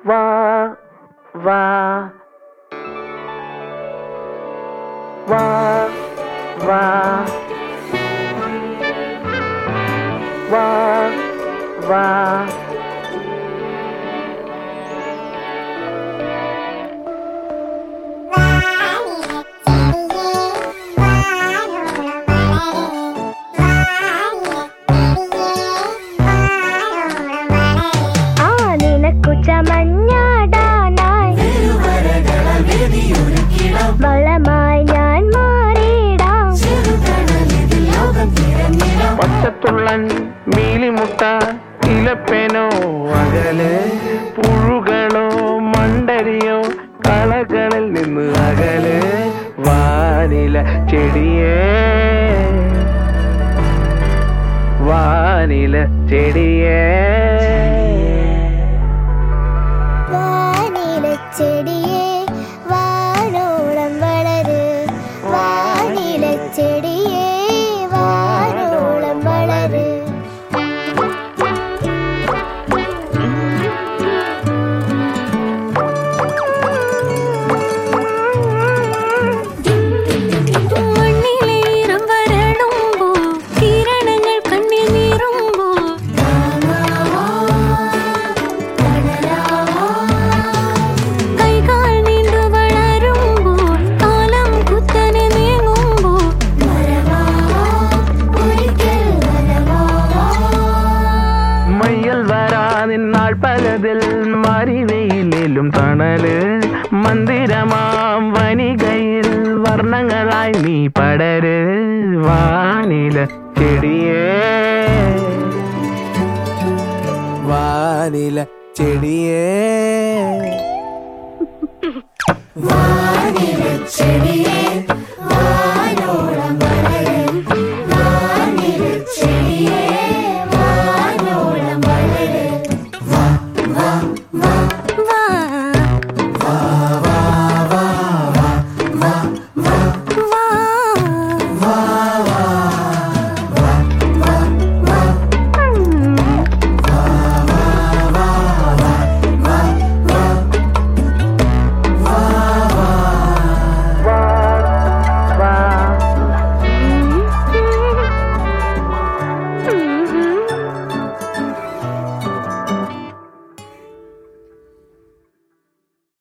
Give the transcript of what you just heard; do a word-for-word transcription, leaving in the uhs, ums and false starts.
വാ വാ വാ വാ വാ വാ പച്ചത്തുള്ളൻ മീലിമുട്ട ഇലപ്പേനോ അകലെ പുഴുകളോ മണ്ടരിയോ കളകളിൽ നിന്ന് അകലെ വാനില ചെടിയേ വാനില ചെടിയേ വാനില ചെടിയേ വാനോളം വളര് വാനില ചെടിയേ വാനോളം വളര് നിന്നാൾ പലതിൽ മരിവയിലും തണല് മന്ദിരമാം വനികയിൽ വർണ്ണങ്ങളായി നീ പടര് വാനില ചെടിയേ വാനില ചെടിയേ വാനില ചെടിയേ